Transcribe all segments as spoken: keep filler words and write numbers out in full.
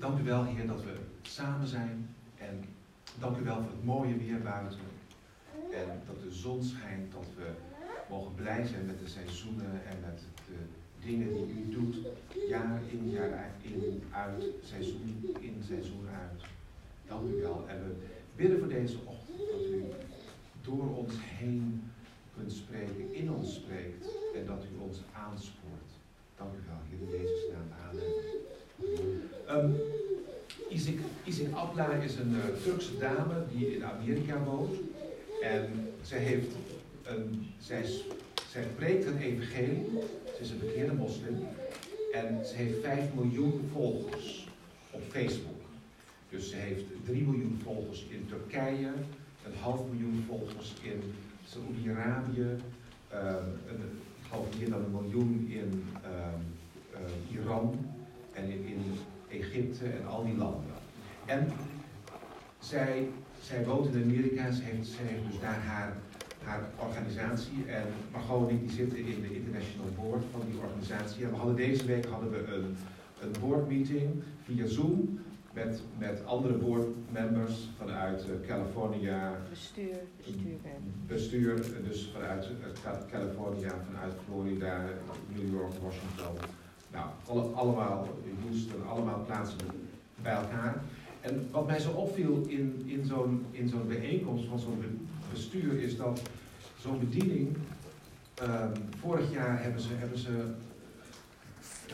Dank u wel, Heer, dat we samen zijn. En dank u wel voor het mooie weer buiten. En dat de zon schijnt, dat we mogen blij zijn met de seizoenen en met de dingen die u doet. Jaar in, jaar in, uit, seizoen in, seizoen uit. Dank u wel. En we bidden voor deze ochtend dat u door ons heen kunt spreken, in ons spreekt en dat u ons aanspoort. Dank u wel, Heer, in Jezus' naam. Amen. Um, Isik, Isik Abla is een uh, Turkse dame die in Amerika woont. En zij, heeft een, zij, zij preekt een evangelie. Ze is een bekeerde moslim. En ze heeft vijf miljoen volgers op Facebook. Dus ze heeft drie miljoen volgers in Turkije, een half miljoen volgers in Saoedi-Arabië, uh, ik geloof meer dan een miljoen in uh, uh, Iran en in, in Egypte en al die landen. En zij, zij woont in Amerika, ze heeft, ze heeft dus daar haar, haar organisatie en Margot en ik die zitten in de International Board van die organisatie. En we hadden deze week hadden we een, een boardmeeting via Zoom. Met, met andere boardmembers vanuit uh, California. Bestuur, bestuur. Bestuur, dus vanuit uh, California, vanuit Florida, New York, Washington. Nou, alle, allemaal Houston, allemaal plaatsen bij elkaar. En wat mij zo opviel in, in zo'n in zo'n bijeenkomst van zo'n bestuur is dat zo'n bediening, um, vorig jaar hebben ze, hebben ze uh,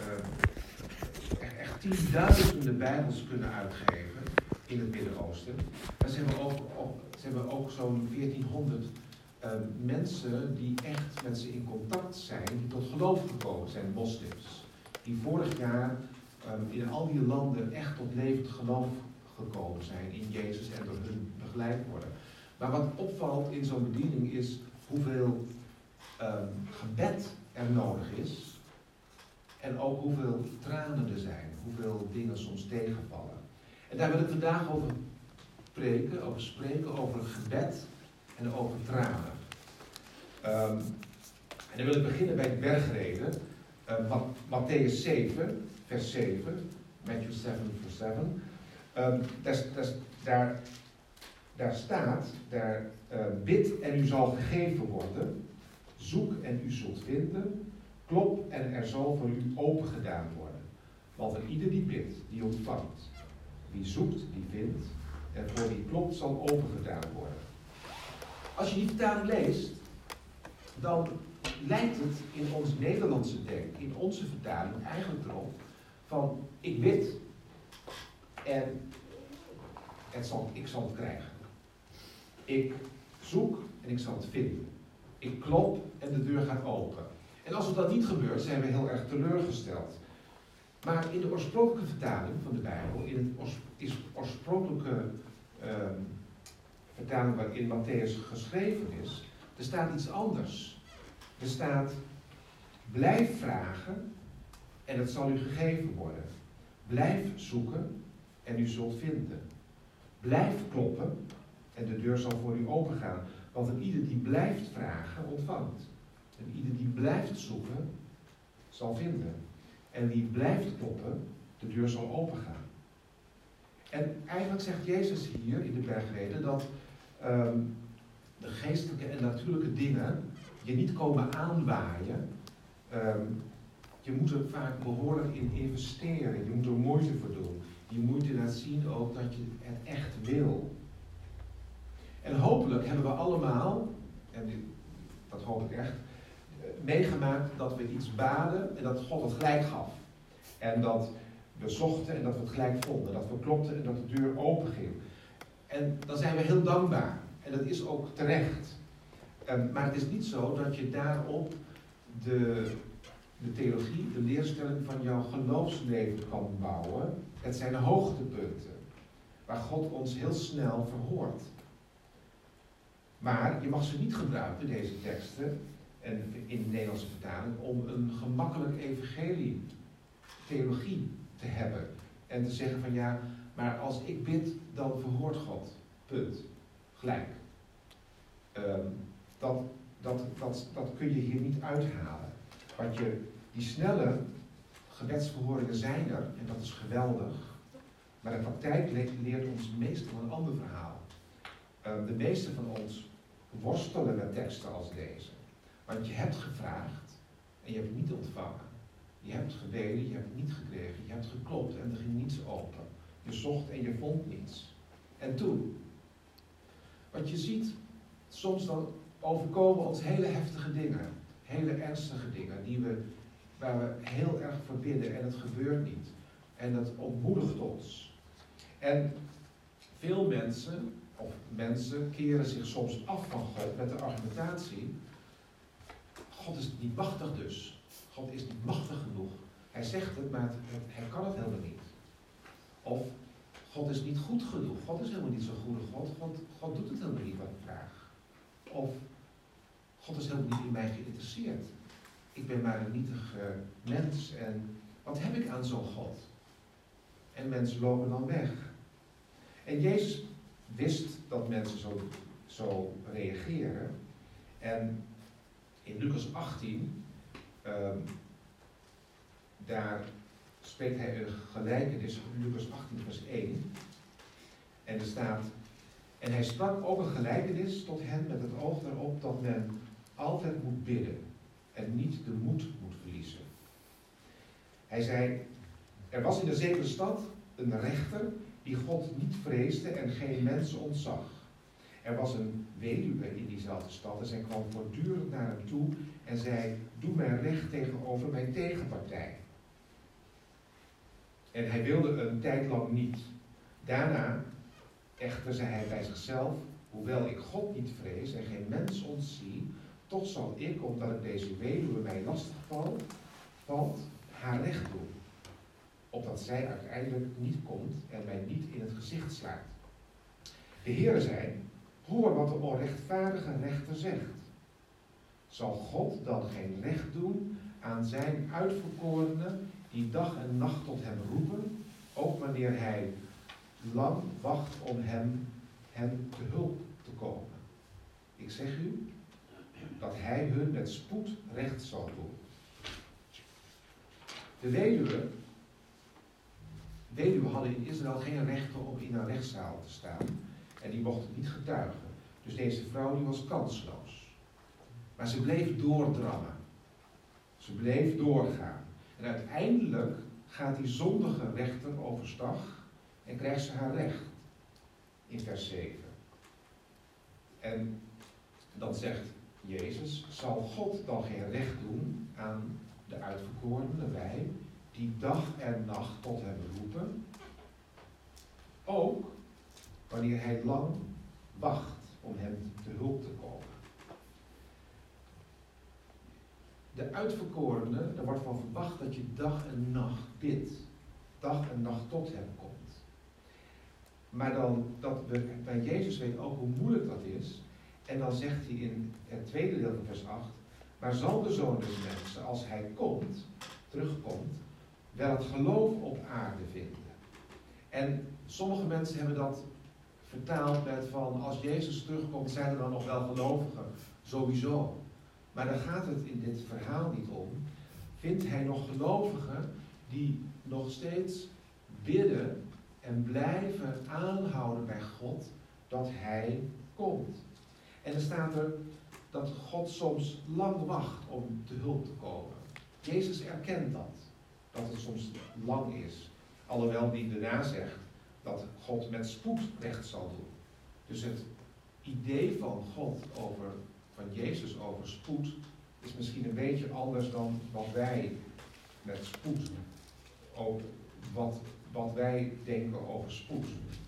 echt tienduizenden Bijbels kunnen uitgeven in het Midden-Oosten. En ze hebben ook, ook, ze hebben ook zo'n veertienhonderd uh, mensen die echt met ze in contact zijn, die tot geloof gekomen zijn, moslims. Die vorig jaar um, in al die landen echt tot levend geloof gekomen zijn in Jezus en door hun begeleid worden. Maar wat opvalt in zo'n bediening is hoeveel um, gebed er nodig is. En ook hoeveel tranen er zijn, hoeveel dingen soms tegenvallen. En daar wil ik vandaag over spreken, over spreken, over gebed en over tranen. Um, en dan wil ik beginnen bij de bergreden. Uh, Mattheüs zeven, vers zeven. Matthew zeven, vers zeven. Um, daar, daar, daar, daar staat, daar uh, bid en u zal gegeven worden. Zoek en u zult vinden. Klop en er zal voor u open gedaan worden. Want een ieder die bidt, die ontvangt. Wie zoekt, die vindt. En voor wie klopt, zal open gedaan worden. Als je die vertaling leest, dan lijkt het in ons Nederlandse denken, in onze vertaling eigenlijk erop, van ik bid en het zal, ik zal het krijgen. Ik zoek en ik zal het vinden. Ik klop en de deur gaat open. En als het dat niet gebeurt, zijn we heel erg teleurgesteld. Maar in de oorspronkelijke vertaling van de Bijbel, in het oors, is oorspronkelijke um, vertaling waarin Mattheüs geschreven is, er staat iets anders. Er staat, blijf vragen en het zal u gegeven worden. Blijf zoeken en u zult vinden. Blijf kloppen en de deur zal voor u opengaan. Want een ieder die blijft vragen, ontvangt. En ieder die blijft zoeken, zal vinden. En wie blijft kloppen, de deur zal opengaan. En eigenlijk zegt Jezus hier in de bergreden dat um, de geestelijke en natuurlijke dingen je niet komen aanwaaien. Um, je moet er vaak behoorlijk in investeren. Je moet er moeite voor doen. Die moeite laat zien ook dat je het echt wil. En hopelijk hebben we allemaal, en dat hoop ik echt, meegemaakt dat we iets baden en dat God het gelijk gaf. En dat we zochten en dat we het gelijk vonden. Dat we klopten en dat de deur open ging. En dan zijn we heel dankbaar. En dat is ook terecht. Um, maar het is niet zo dat je daarop de, de theologie, de leerstelling van jouw geloofsleven kan bouwen. Het zijn de hoogtepunten. Waar God ons heel snel verhoort. Maar je mag ze niet gebruiken, deze teksten, en in de Nederlandse vertaling, om een gemakkelijk evangelie, theologie te hebben. En te zeggen van ja, maar als ik bid, dan verhoort God. Punt. Gelijk. Um, dat, dat, dat, dat kun je hier niet uithalen. Want je, die snelle gebedsverhoringen zijn er, en dat is geweldig. Maar de praktijk le- leert ons meestal een ander verhaal. Uh, de meeste van ons worstelen met teksten als deze. Want je hebt gevraagd en je hebt niet ontvangen. Je hebt gebeden, je hebt niet gekregen. Je hebt geklopt en er ging niets open. Je zocht en je vond niets. En toen? Wat je ziet, soms dan overkomen ons hele heftige dingen. Hele ernstige dingen die we, waar we heel erg voor bidden en het gebeurt niet. En dat ontmoedigt ons. En veel mensen, of mensen, keren zich soms af van God met de argumentatie: God is niet machtig dus. God is niet machtig genoeg. Hij zegt het, maar het, hij kan het helemaal niet. Of God is niet goed genoeg. God is helemaal niet zo'n goede God. God. God doet het helemaal niet wat ik vraag. Of God is helemaal niet in mij geïnteresseerd. Ik ben maar een nietige mens en wat heb ik aan zo'n God? En mensen lopen dan weg. En Jezus wist dat mensen zo, zo reageren. En in Lucas achttien, um, daar spreekt hij een gelijkenis, Lucas achttien vers één. En er staat: en hij sprak ook een gelijkenis tot hen met het oog erop dat men altijd moet bidden en niet de moed moet verliezen. Hij zei: er was in de zekere stad een rechter die God niet vreesde en geen mensen ontzag. Er was een weduwe in diezelfde stad en zij kwam voortdurend naar hem toe en zei: doe mij recht tegenover mijn tegenpartij. En hij wilde een tijd lang niet. Daarna echter zei hij bij zichzelf: hoewel ik God niet vrees en geen mens ontzie, toch zal ik, omdat ik deze weduwe mij lastig valt, valt haar recht doen. Opdat zij uiteindelijk niet komt en mij niet in het gezicht slaat. De Heere zei: hoor wat de onrechtvaardige rechter zegt. Zal God dan geen recht doen aan zijn uitverkorenen die dag en nacht tot hem roepen, ook wanneer hij lang wacht om hem, hen te hulp te komen? Ik zeg u dat hij hun met spoed recht zal doen. De weduwe, weduwe hadden in Israël geen rechten om in een rechtszaal te staan en die mochten niet getuigen. Dus deze vrouw die was kansloos. Maar ze bleef doordrammen. Ze bleef doorgaan. En uiteindelijk gaat die zondige rechter overstag en krijgt ze haar recht. In vers zeven. En dan zegt Jezus: zal God dan geen recht doen aan de uitverkorenen, wij, die dag en nacht tot hem roepen? Ook wanneer hij lang wacht om hem te hulp te komen. De uitverkorenen, er wordt van verwacht dat je dag en nacht bidt. Dag en nacht tot hem komt. Maar dan, dat we bij Jezus weten ook hoe moeilijk dat is. En dan zegt hij in het tweede deel van vers acht: maar zal de Zoon des Mensen, als hij komt, terugkomt, wel het geloof op aarde vinden? En sommige mensen hebben dat vertaald met van: als Jezus terugkomt, zijn er dan nog wel gelovigen? Sowieso. Maar daar gaat het in dit verhaal niet om. Vindt hij nog gelovigen die nog steeds bidden en blijven aanhouden bij God dat hij komt? En er staat er dat God soms lang wacht om te hulp te komen. Jezus erkent dat, dat het soms lang is. Alhoewel die daarna zegt dat God met spoed recht zal doen. Dus het idee van God over, van Jezus over spoed is misschien een beetje anders dan wat wij met spoed, ook wat, wat wij denken over spoed.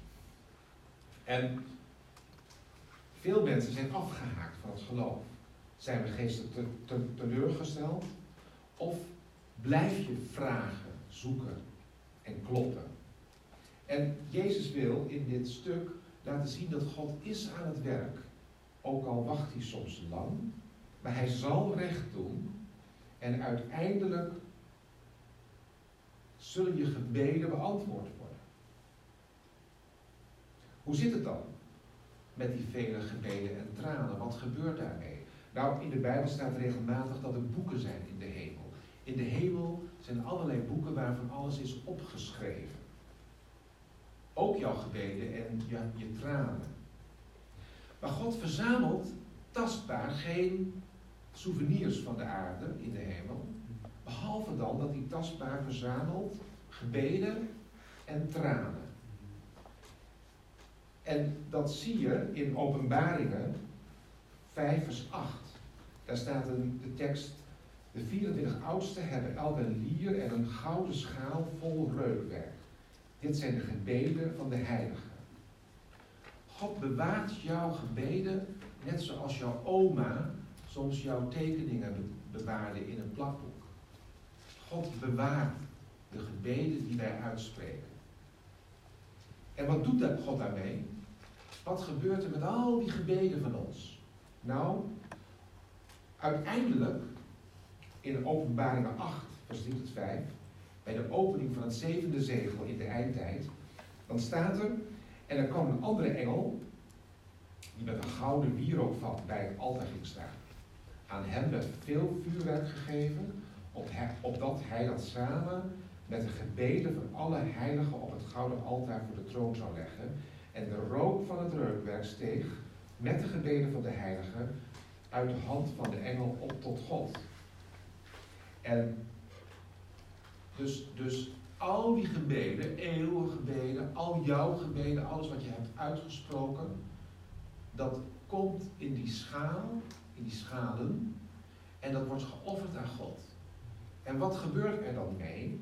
En veel mensen zijn afgehaakt van het geloof. Zijn we geestelijk te, te, teleurgesteld? Of blijf je vragen, zoeken en kloppen? En Jezus wil in dit stuk laten zien dat God is aan het werk. Ook al wacht hij soms lang, maar hij zal recht doen. En uiteindelijk zullen je gebeden beantwoord worden. Hoe zit het dan met die vele gebeden en tranen? Wat gebeurt daarmee? Nou, in de Bijbel staat regelmatig dat er boeken zijn in de hemel. In de hemel zijn allerlei boeken waarvan alles is opgeschreven. ook jouw gebeden en je, je tranen. Maar God verzamelt tastbaar geen souvenirs van de aarde in de hemel, behalve dan dat hij tastbaar verzamelt gebeden en tranen. En dat zie je in Openbaringen vijf vers acht. Daar staat een, de tekst: de vierentwintig oudsten hebben elk een lier en een gouden schaal vol reukwerk. Dit zijn de gebeden van de heiligen. God bewaart jouw gebeden net zoals jouw oma soms jouw tekeningen bewaarde in een plakboek. God bewaart de gebeden die wij uitspreken. En wat doet God daarmee? Wat gebeurt er met al die gebeden van ons? Nou, uiteindelijk, in Openbaringen acht, vers drie tot vijf, bij de opening van het zevende zegel in de eindtijd, dan staat er: en er kwam een andere engel, die met een gouden wierookvat bij het altaar ging staan. Aan hem werd veel vuurwerk gegeven, opdat hij dat samen met de gebeden van alle heiligen op het gouden altaar voor de troon zou leggen. En de rook van het reukwerk steeg met de gebeden van de heiligen uit de hand van de engel op tot God. En dus, dus al die gebeden, eeuwige gebeden, al jouw gebeden, alles wat je hebt uitgesproken, dat komt in die schaal, in die schalen, en dat wordt geofferd aan God. En wat gebeurt er dan mee?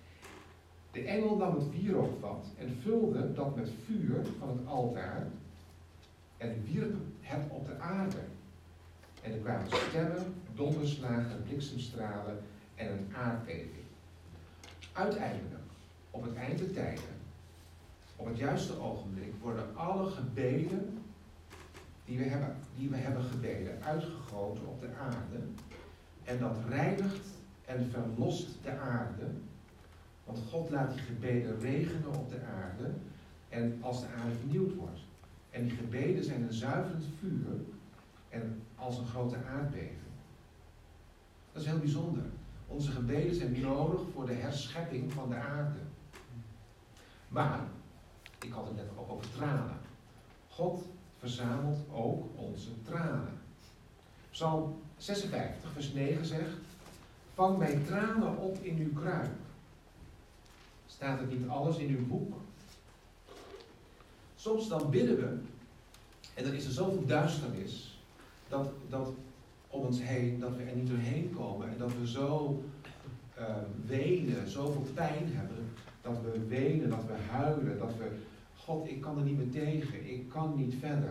De engel nam het wierookvat en vulde dat met vuur van het altaar en wierp het op de aarde. En er kwamen stemmen, donderslagen, bliksemstralen en een aardbeving. Uiteindelijk, op het eind der tijden, op het juiste ogenblik, worden alle gebeden die we hebben, die we hebben gebeden uitgegoten op de aarde. En dat reinigt en verlost de aarde. Want God laat die gebeden regenen op de aarde. En als de aarde vernieuwd wordt. En die gebeden zijn een zuiverend vuur. En als een grote aardbeving. Dat is heel bijzonder. Onze gebeden zijn nodig voor de herschepping van de aarde. Maar, ik had het net ook over tranen. God verzamelt ook onze tranen. Psalm zesenvijftig, vers negen zegt: vang mijn tranen op in uw kruik. Staat het niet alles in uw boek? Soms dan bidden we, en dan is er zoveel duisternis, dat, dat om ons heen, dat we er niet doorheen komen. En dat we zo uh, wenen, zoveel pijn hebben, dat we wenen, dat we huilen, dat we: God, ik kan er niet meer tegen, ik kan niet verder.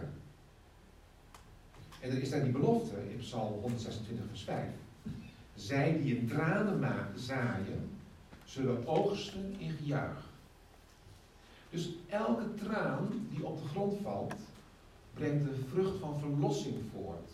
En er is daar die belofte in Psalm honderdzesentwintig vers vijf. Zij die in tranen zaaien, zullen oogsten in gejuich. Dus elke traan die op de grond valt, brengt de vrucht van verlossing voort.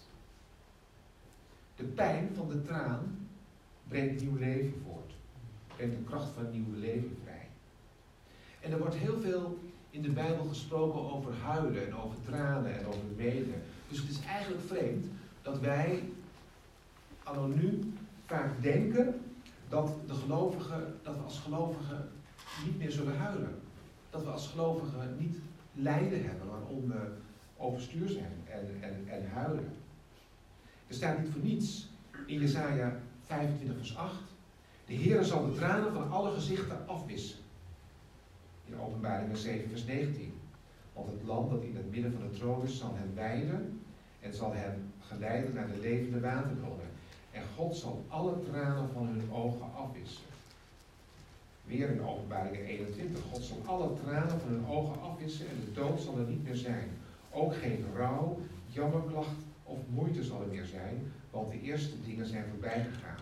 De pijn van de traan brengt nieuw leven voort. Brengt de kracht van nieuw leven vrij. En er wordt heel veel in de Bijbel gesproken over huilen en over tranen en over wenen. Dus het is eigenlijk vreemd dat wij anno nu vaak denken dat, de gelovigen, dat we als gelovigen niet meer zullen huilen. Dat we als gelovigen niet lijden hebben waarom we overstuur zijn en, en, en huilen. Er staat niet voor niets in Jesaja vijfentwintig vers acht. De Heere zal de tranen van alle gezichten afwissen. In Openbaringen zeven vers negentien. Want het land dat in het midden van de troon is, zal hen weiden en zal hen geleiden naar de levende waterbronnen. En God zal alle tranen van hun ogen afwissen. Weer in Openbaringen eenentwintig. God zal alle tranen van hun ogen afwissen en de dood zal er niet meer zijn. Ook geen rouw, jammerklacht of moeite zal er meer zijn, want de eerste dingen zijn voorbij gegaan.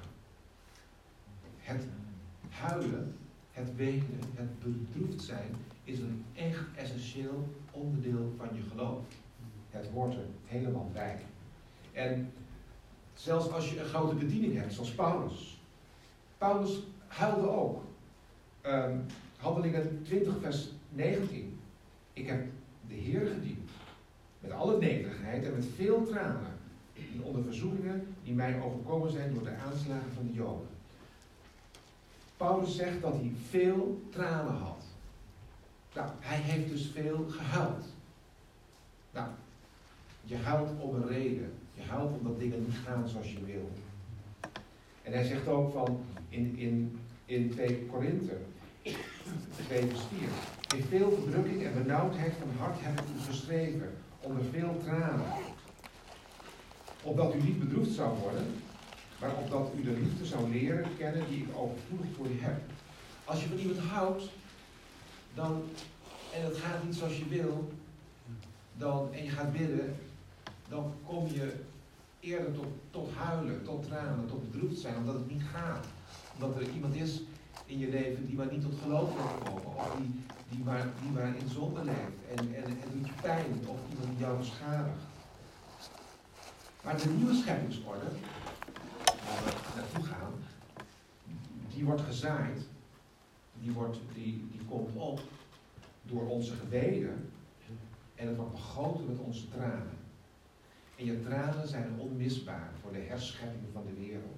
Het huilen, het wenen, het bedroefd zijn is een echt essentieel onderdeel van je geloof. Het hoort er helemaal bij. En zelfs als je een grote bediening hebt, zoals Paulus. Paulus huilde ook. Um, Handelingen twintig vers negentien. Ik heb de Heer gediend. Met alle nederigheid en met veel tranen. In onder verzoekingen die mij overkomen zijn door de aanslagen van de Joden. Paulus zegt dat hij veel tranen had. Nou, hij heeft dus veel gehuild. Nou, je huilt om een reden. Je huilt omdat dingen niet gaan zoals je wil. En hij zegt ook van in, in, in twee Korinthe, twee vers vier. In veel verdrukking en benauwdheid van hart heb ik u geschreven, onder veel tranen. Opdat u niet bedroefd zou worden, maar opdat u de liefde zou leren kennen die ik overvloedig voor u heb. Als je van iemand houdt, dan, en het gaat niet zoals je wil, dan, en je gaat bidden, dan kom je eerder tot, tot huilen, tot tranen, tot bedroefd zijn, omdat het niet gaat. Omdat er iemand is in je leven die maar niet tot geloof wil komen, of die, die, maar, die maar in zonde leeft en, en, en doet je pijn, of iemand die jou beschadigt. Maar de nieuwe scheppingsorde, waar we naartoe gaan, die wordt gezaaid, die, wordt, die, die komt op door onze gebeden en het wordt begoten met onze tranen. En je tranen zijn onmisbaar voor de herschepping van de wereld.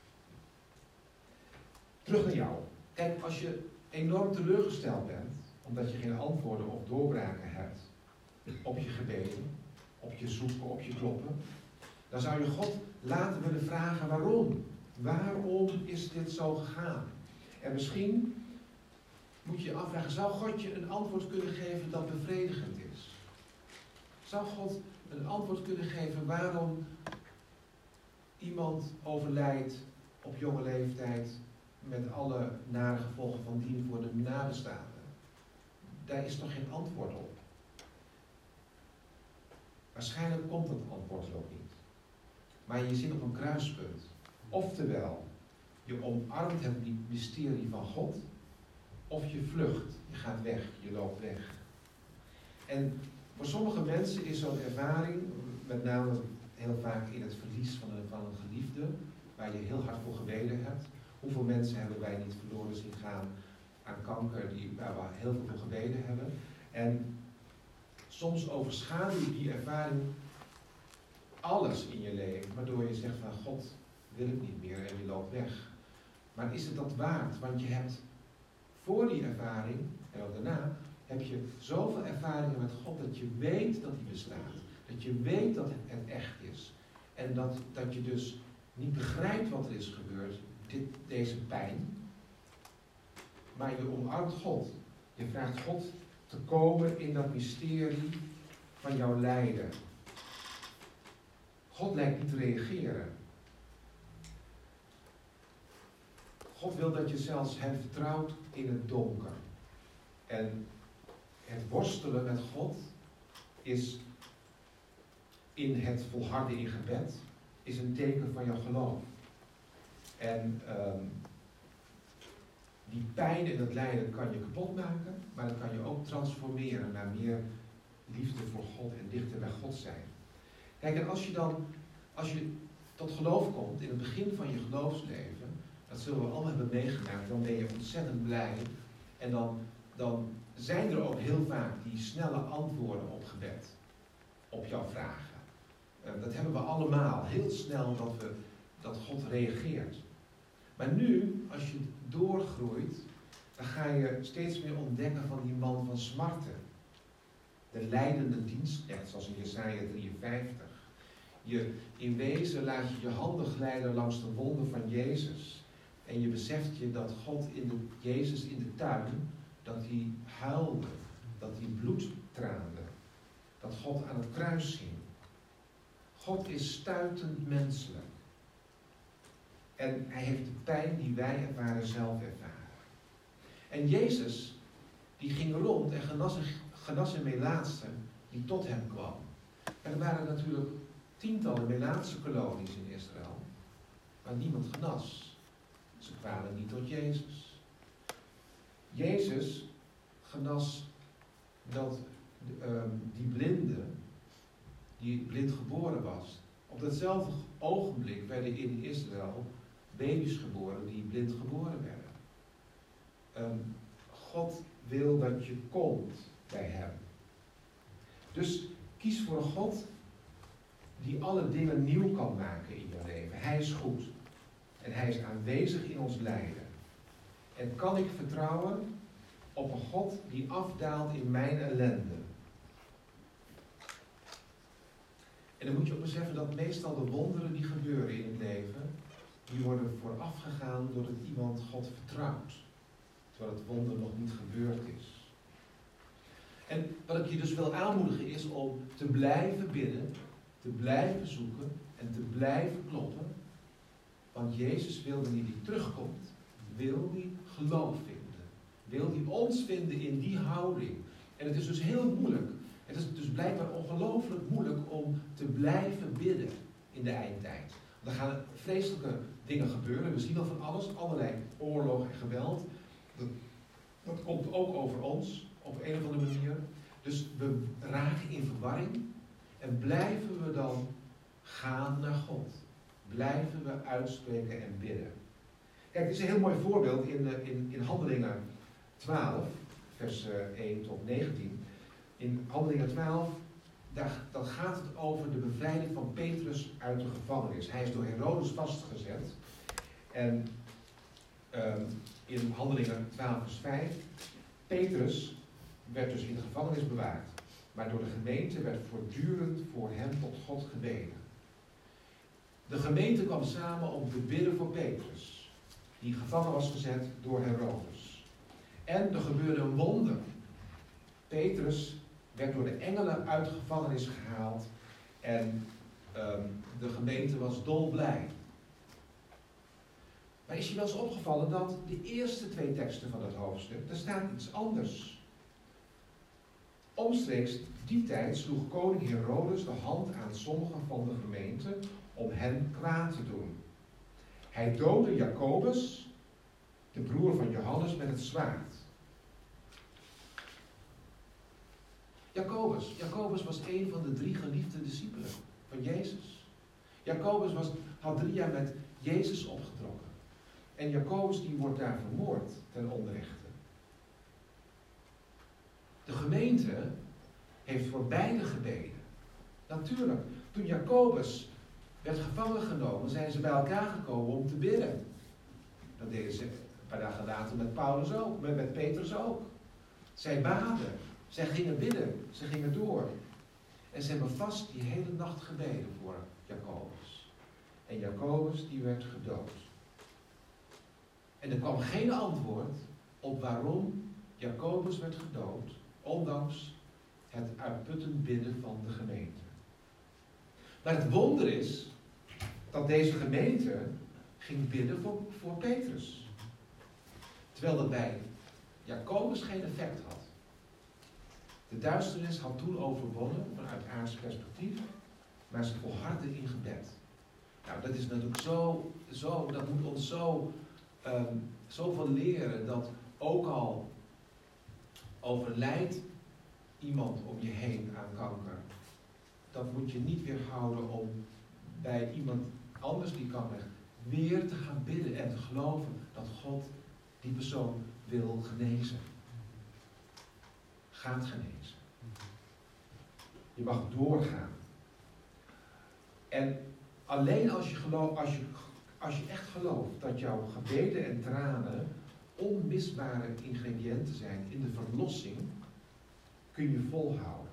Terug naar jou. Kijk, als je enorm teleurgesteld bent, omdat je geen antwoorden of doorbraken hebt op je gebeden, op je zoeken, op je kloppen, dan zou je God laten willen vragen waarom. Waarom is dit zo gegaan? En misschien moet je je afvragen, zou God je een antwoord kunnen geven dat bevredigend is? Zou God een antwoord kunnen geven waarom iemand overlijdt op jonge leeftijd met alle nare gevolgen van dien voor de nabestaanden? Daar is toch geen antwoord op? Waarschijnlijk komt dat antwoord er ook niet. Maar je zit op een kruispunt. Oftewel, je omarmt het mysterie van God, of je vlucht, je gaat weg, je loopt weg. En voor sommige mensen is zo'n ervaring, met name heel vaak in het verlies van een, van een geliefde, waar je heel hard voor gebeden hebt. Hoeveel mensen hebben wij niet verloren zien gaan aan kanker, die, waar we heel veel voor gebeden hebben. En soms overschaduwt die ervaring alles in je leven, waardoor je zegt van God wil ik niet meer en je loopt weg. Maar is het dat waard? Want je hebt voor die ervaring, en ook daarna, heb je zoveel ervaringen met God dat je weet dat hij bestaat. Dat je weet dat het echt is. En dat, dat je dus niet begrijpt wat er is gebeurd, dit, deze pijn. Maar je omarmt God. Je vraagt God te komen in dat mysterie van jouw lijden. God lijkt niet te reageren. God wil dat je zelfs hem vertrouwt in het donker. En het worstelen met God is in het volharden in gebed, is een teken van jouw geloof. En um, die pijn en dat lijden kan je kapot maken, maar dat kan je ook transformeren naar meer liefde voor God en dichter bij God zijn. Kijk, en als je dan, als je tot geloof komt in het begin van je geloofsleven, dat zullen we allemaal hebben meegemaakt, dan ben je ontzettend blij. En dan, dan zijn er ook heel vaak die snelle antwoorden op gebed, op jouw vragen. Uh, dat hebben we allemaal, heel snel dat, we, dat God reageert. Maar nu, als je doorgroeit, dan ga je steeds meer ontdekken van die man van smarten. De lijdende dienstknecht, zoals in Jesaja drieënvijftig. Je, in wezen laat je je handen glijden langs de wonden van Jezus. En je beseft je dat God in de, Jezus in de tuin, dat hij huilde, dat hij bloed traande. Dat God aan het kruis hing. God is stuitend menselijk. En hij heeft de pijn die wij ervaren zelf ervaren. En Jezus, die ging rond en genas, genas een melaatse die tot hem kwam. En er waren natuurlijk tientallen melaatse kolonies in Israël, maar niemand genas. Ze kwamen niet tot Jezus. Jezus genas dat uh, die blinde, die blind geboren was. Op datzelfde ogenblik werden in Israël baby's geboren die blind geboren werden. Um, God wil dat je komt bij hem. Dus kies voor een God die alle dingen nieuw kan maken in je leven. Hij is goed. En hij is aanwezig in ons lijden. En kan ik vertrouwen op een God die afdaalt in mijn ellende. En dan moet je ook beseffen dat meestal de wonderen die gebeuren in het leven, die worden voorafgegaan doordat iemand God vertrouwt. Terwijl het wonder nog niet gebeurd is. En wat ik je dus wil aanmoedigen is om te blijven bidden, te blijven zoeken en te blijven kloppen. Want Jezus wil wanneer hij terugkomt, wil hij geloof vinden. Wil hij ons vinden in die houding. En het is dus heel moeilijk. Het is dus blijkbaar ongelooflijk moeilijk om te blijven bidden in de eindtijd. Er gaan vreselijke dingen gebeuren. We zien al van alles, allerlei oorlog en geweld. Dat, dat komt ook over ons, op een of andere manier. Dus we raken in verwarring. En blijven we dan gaan naar God. Blijven we uitspreken en bidden. Kijk, dit is een heel mooi voorbeeld in, in, in Handelingen twaalf, vers één tot negentien. In Handelingen twaalf, daar, dan gaat het over de bevrijding van Petrus uit de gevangenis. Hij is door Herodes vastgezet. En um, in Handelingen twaalf vers vijf, Petrus werd dus in de gevangenis bewaard. Maar door de gemeente werd voortdurend voor hem tot God gebeden. De gemeente kwam samen om te bidden voor Petrus, die gevangen was gezet door Herodes. En er gebeurde een wonder. Petrus werd door de engelen uit de gevangenis gehaald en um, de gemeente was dolblij. Maar is je wel eens opgevallen dat de eerste twee teksten van het hoofdstuk, daar staat iets anders. Omstreeks die tijd sloeg koning Herodes de hand aan sommigen van de gemeente om hen kwaad te doen. Hij doodde Jacobus, de broer van Johannes, met het zwaard. Jacobus, Jacobus was een van de drie geliefde discipelen van Jezus. Jacobus was, had drie jaar met Jezus opgetrokken. En Jacobus die wordt daar vermoord ten onrechte. De gemeente heeft voor beide gebeden. Natuurlijk, toen Jacobus werd gevangen genomen, zijn ze bij elkaar gekomen om te bidden. Dat deden ze een paar dagen later met Paulus ook, met, met Petrus ook. Zij baden, zij gingen bidden, ze gingen door. En ze hebben vast die hele nacht gebeden voor Jacobus. En Jacobus die werd gedood. En er kwam geen antwoord op waarom Jacobus werd gedood, ondanks het uitputtend bidden van de gemeente. Maar het wonder is dat deze gemeente ging bidden voor, voor Petrus. Terwijl dat bij Jacobus geen effect had. De duisternis had toen overwonnen vanuit aards perspectief, maar ze volhardden in gebed. Nou, dat is natuurlijk zo, zo dat moet ons zo, um, zoveel leren dat ook al overlijdt iemand om je heen aan kanker, dat moet je niet weerhouden om bij iemand anders die kan weg weer te gaan bidden en te geloven dat God die persoon wil genezen. Gaat genezen. Je mag doorgaan. En alleen als je, geloof, als je, als je echt gelooft dat jouw gebeden en tranen onmisbare ingrediënten zijn in de verlossing, kun je volhouden.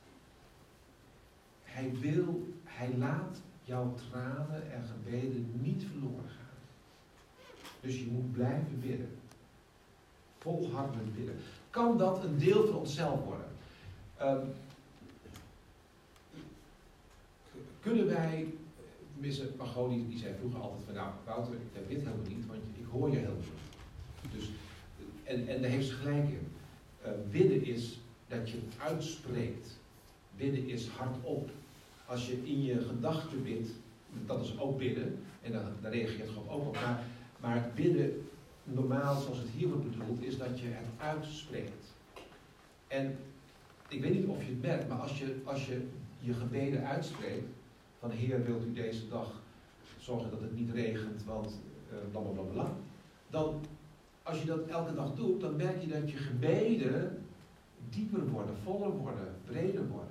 Hij wil, hij laat jouw tranen en gebeden niet verloren gaan. Dus je moet blijven bidden. Volhardend bidden. Kan dat een deel van onszelf worden? Um, kunnen wij, tenminste, Margot die, die zei vroeger altijd van, nou Wouter, ik bid helemaal niet, want ik hoor je helemaal niet. Dus, en, en daar heeft ze gelijk in. Uh, bidden is dat je het uitspreekt. Bidden is hardop. Als je in je gedachten bidt, dat is ook bidden, en dan, dan reageert God ook op. Maar, maar het bidden, normaal zoals het hier wordt bedoeld, is dat je het uitspreekt. En ik weet niet of je het merkt, maar als je als je, je gebeden uitspreekt, van Heer, wilt u deze dag zorgen dat het niet regent, want uh, bla bla bla bla. Dan, als je dat elke dag doet, dan merk je dat je gebeden dieper worden, voller worden, breder worden.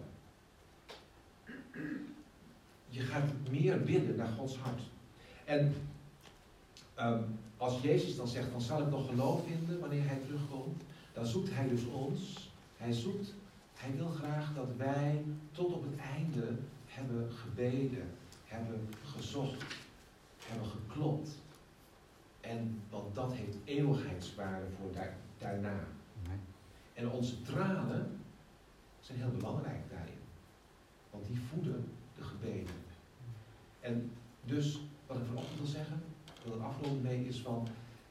Je gaat meer bidden naar Gods hart. En um, als Jezus dan zegt, dan zal ik nog geloof vinden wanneer hij terugkomt, dan zoekt hij dus ons. Hij zoekt, hij wil graag dat wij tot op het einde hebben gebeden, hebben gezocht, hebben geklopt. En, want dat heeft eeuwigheidswaarde voor daar, daarna. En onze tranen zijn heel belangrijk daarin. Want die voeden de gebeden. En dus, wat ik vanochtend wil zeggen, ik wil er afronden mee, is van,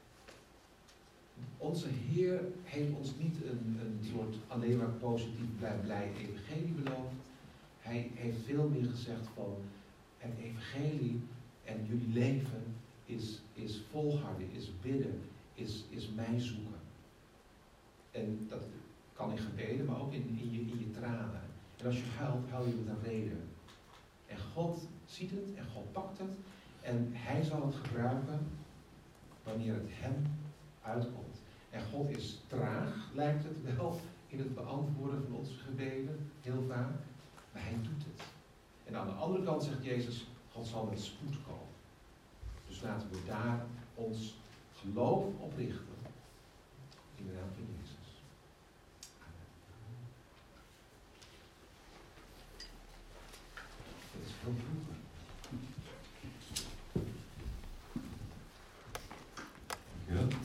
onze Heer heeft ons niet een, een soort alleen maar positief blij, blij evangelie beloofd. Hij heeft veel meer gezegd van, het evangelie en jullie leven is, is volharden, is bidden, is, is mij zoeken. En dat kan in gebeden, maar ook in, in, je, in je tranen. En als je huilt, huil je met een reden. En God ziet het en God pakt het. En hij zal het gebruiken wanneer het hem uitkomt. En God is traag, lijkt het wel, in het beantwoorden van onze gebeden, heel vaak. Maar hij doet het. En aan de andere kant zegt Jezus, God zal met spoed komen. Dus laten we daar ons geloof op richten. In de naam van Jezus. Dat is heel vroeger. Ja.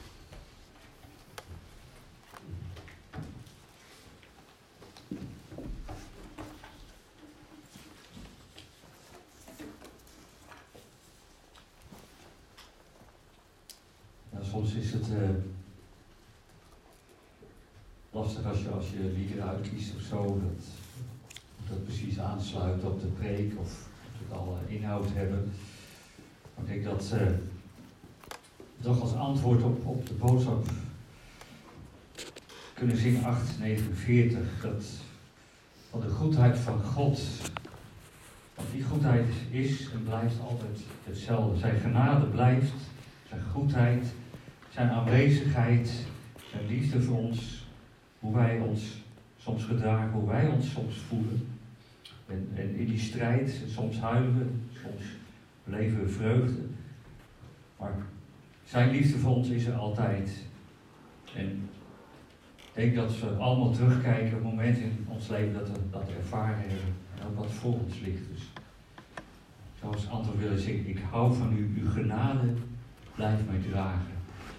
Ja, soms is het uh, lastig als je, als je liederen uitkiest of zo, dat, dat precies aansluit op de preek of dat alle inhoud hebben. Maar ik denk dat uh, toch als antwoord op, op de boodschap kunnen zingen acht negenenveertig, dat van de goedheid van God, want die goedheid is en blijft altijd hetzelfde. Zijn genade blijft, zijn goedheid, zijn aanwezigheid, zijn liefde voor ons, hoe wij ons soms gedragen, hoe wij ons soms voelen. En, en in die strijd, soms huilen we, soms beleven we vreugde. Maar zijn liefde voor ons is er altijd. En ik denk dat we allemaal terugkijken op momenten in ons leven dat we dat ervaren hebben. En ook wat voor ons ligt. Dus ik zou als antwoord willen zeggen, ik hou van u, uw genade blijft mij dragen.